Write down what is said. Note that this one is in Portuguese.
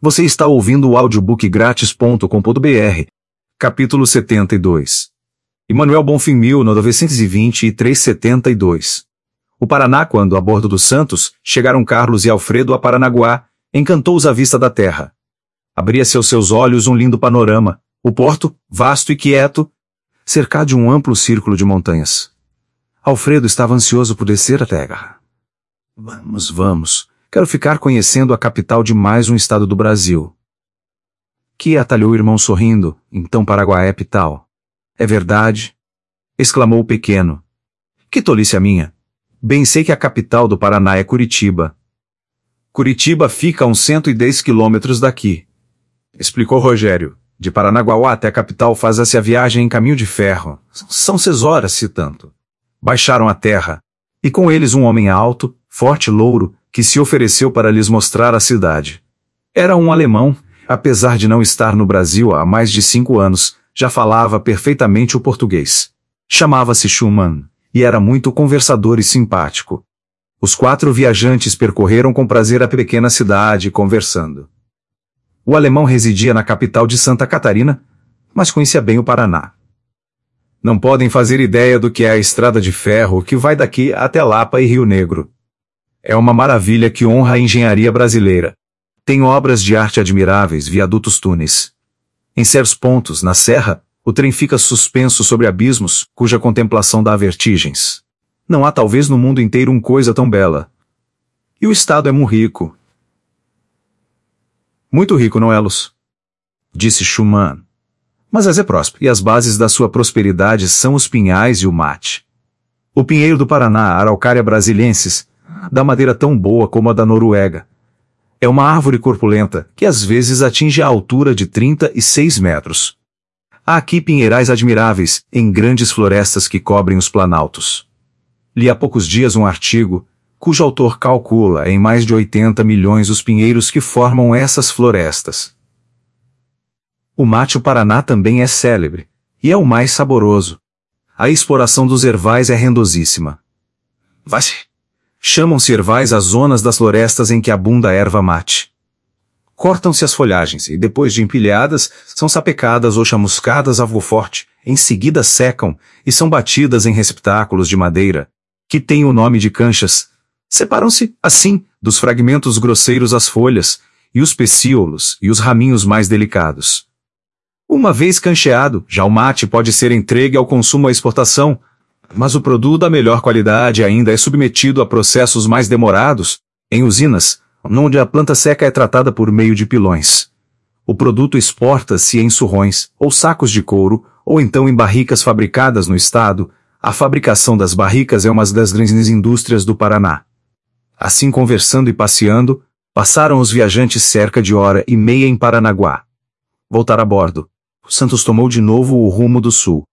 Você está ouvindo o audiobookgratis.com.br, capítulo 72. Emanuel Bonfim 1920-372. O Paraná, quando, a bordo do Santos, chegaram Carlos e Alfredo a Paranaguá, encantou-os a vista da terra. Abria-se aos seus olhos um lindo panorama, o porto, vasto e quieto, cercado de um amplo círculo de montanhas. Alfredo estava ansioso por descer a terra. Vamos. Quero ficar conhecendo a capital de mais um estado do Brasil. Que atalhou o irmão sorrindo, então Paraguá é tal. É verdade? Exclamou o pequeno. Que tolice a minha. Bem sei que a capital do Paraná é Curitiba. Curitiba fica a uns 110 quilômetros daqui. Explicou Rogério. De Paranaguá até a capital faz-se a viagem em caminho de ferro. São 6 horas, se tanto. Baixaram a terra. E com eles um homem alto, forte e louro, que se ofereceu para lhes mostrar a cidade. Era um alemão, apesar de não estar no Brasil há mais de 5 anos, já falava perfeitamente o português. Chamava-se Schumann, e era muito conversador e simpático. Os 4 viajantes percorreram com prazer a pequena cidade, conversando. O alemão residia na capital de Santa Catarina, mas conhecia bem o Paraná. Não podem fazer ideia do que é a estrada de ferro que vai daqui até Lapa e Rio Negro. É uma maravilha que honra a engenharia brasileira. Tem obras de arte admiráveis, viadutos, túneis. Em certos pontos, na serra, o trem fica suspenso sobre abismos, cuja contemplação dá vertigens. Não há talvez no mundo inteiro coisa tão bela. E o estado é muito rico. Muito rico, não é, Luz? Disse Schumann. Mas é próspero, e as bases da sua prosperidade são os pinhais e o mate. O pinheiro do Paraná, a Araucária brasiliensis, dá madeira tão boa como a da Noruega. É uma árvore corpulenta, que às vezes atinge a altura de 36 metros. Há aqui pinheirais admiráveis, em grandes florestas que cobrem os planaltos. Li há poucos dias um artigo, cujo autor calcula em mais de 80 milhões os pinheiros que formam essas florestas. O mate o Paraná também é célebre, e é o mais saboroso. A exploração dos ervais é rendosíssima. Chamam-se ervais as zonas das florestas em que abunda a erva mate. Cortam-se as folhagens e, depois de empilhadas, são sapecadas ou chamuscadas a fogo forte, em seguida secam e são batidas em receptáculos de madeira, que têm o nome de canchas. Separam-se, assim, dos fragmentos grosseiros as folhas, e os pecíolos e os raminhos mais delicados. Uma vez cancheado, já o mate pode ser entregue ao consumo à exportação, mas o produto da melhor qualidade ainda é submetido a processos mais demorados, em usinas, onde a planta seca é tratada por meio de pilões. O produto exporta-se em surrões, ou sacos de couro, ou então em barricas fabricadas no estado. A fabricação das barricas é uma das grandes indústrias do Paraná. Assim, conversando e passeando, passaram os viajantes cerca de 1h30 em Paranaguá. Voltar a bordo. Santos tomou de novo o rumo do sul.